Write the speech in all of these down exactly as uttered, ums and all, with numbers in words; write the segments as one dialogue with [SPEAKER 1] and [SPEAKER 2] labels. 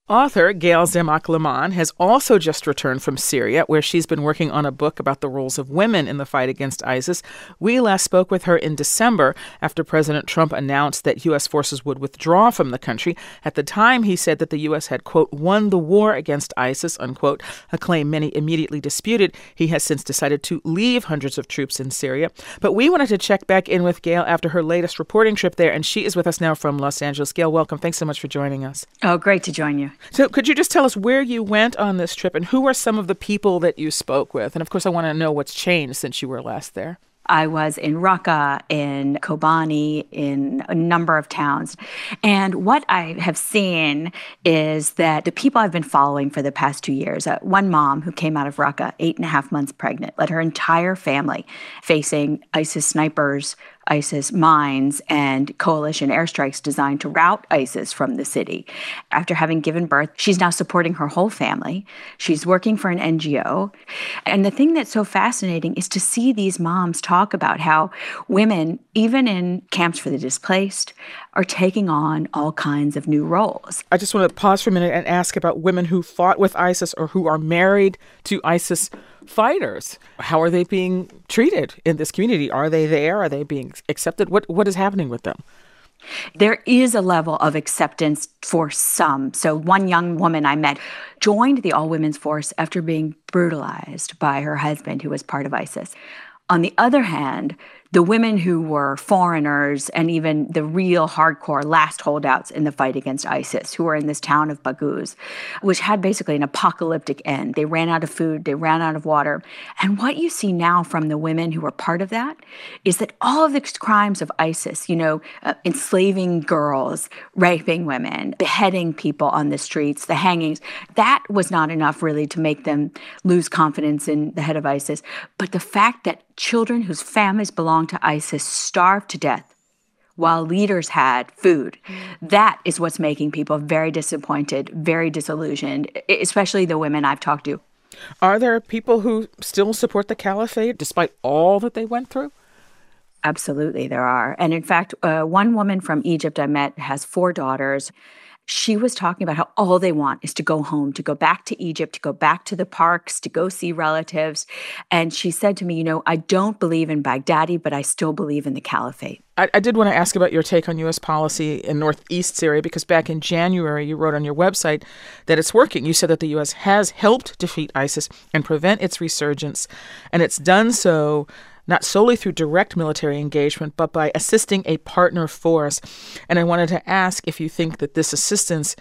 [SPEAKER 1] Author Gail Zemak-Leman has also just returned from Syria, where she's been working on a book about the roles of women in the fight against ISIS. We last spoke with her in December after President Trump announced that U S forces would withdraw from the country. At the time, he said that the U S had, quote, won the war against ISIS, unquote, a claim many immediately disputed. He has since decided to leave hundreds of troops in Syria. But we wanted to check back in with Gail after her latest reporting trip there, and she is with us now from Los Angeles. Gail, welcome. Thanks so much for joining us.
[SPEAKER 2] Oh, great to join you.
[SPEAKER 1] So could you just tell us where you went on this trip and who are some of the people that you spoke with? And of course, I want to know what's changed since you were last there.
[SPEAKER 2] I was in Raqqa, in Kobani, in a number of towns. And what I have seen is that the people I've been following for the past two years, uh, one mom who came out of Raqqa, eight and a half months pregnant, led her entire family facing ISIS snipers, ISIS mines, and coalition airstrikes designed to rout ISIS from the city. After having given birth, she's now supporting her whole family. She's working for an N G O. And the thing that's so fascinating is to see these moms talk about how women, even in camps for the displaced, are taking on all kinds of new roles.
[SPEAKER 1] I just want to pause for a minute and ask about women who fought with ISIS or who are married to ISIS fighters. How are they being treated in this community? Are they there? Are they being accepted? What What is happening with them?
[SPEAKER 2] There is a level of acceptance for some. So one young woman I met joined the all-women's force after being brutalized by her husband, who was part of ISIS. On the other hand, the women who were foreigners and even the real hardcore last holdouts in the fight against ISIS, who were in this town of Baghouz, which had basically an apocalyptic end. They ran out of food, they ran out of water. And what you see now from the women who were part of that is that all of the crimes of ISIS, you know, uh, enslaving girls, raping women, beheading people on the streets, the hangings, that was not enough really to make them lose confidence in the head of ISIS. But the fact that children whose families belonged to ISIS starved to death while leaders had food. That is what's making people very disappointed, very disillusioned, especially the women I've talked to.
[SPEAKER 1] Are there people who still support the caliphate despite all that they went through?
[SPEAKER 2] Absolutely, there are. And in fact, uh, one woman from Egypt I met has four daughters. She was talking about how all they want is to go home, to go back to Egypt, to go back to the parks, to go see relatives. And she said to me, you know, I don't believe in Baghdadi, but I still believe in the caliphate.
[SPEAKER 1] I, I did want to ask about your take on U S policy in northeast Syria, because back in January, you wrote on your website that it's working. You said that the U S has helped defeat ISIS and prevent its resurgence, and it's done so not solely through direct military engagement, but by assisting a partner force. And I wanted to ask if you think that this assistance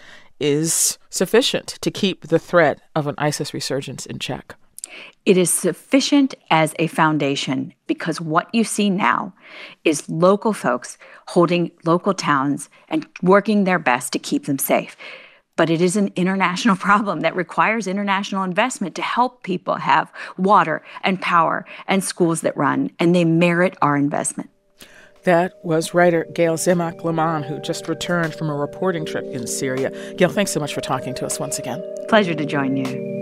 [SPEAKER 1] is sufficient to keep the threat of an ISIS resurgence in check.
[SPEAKER 2] It is sufficient as a foundation because what you see now is local folks holding local towns and working their best to keep them safe. But it is an international problem that requires international investment to help people have water and power and schools that run, and they merit our investment.
[SPEAKER 1] That was writer Gail Zemak-Leman, who just returned from a reporting trip in Syria. Gail, thanks so much for talking to us once again.
[SPEAKER 2] Pleasure to join you.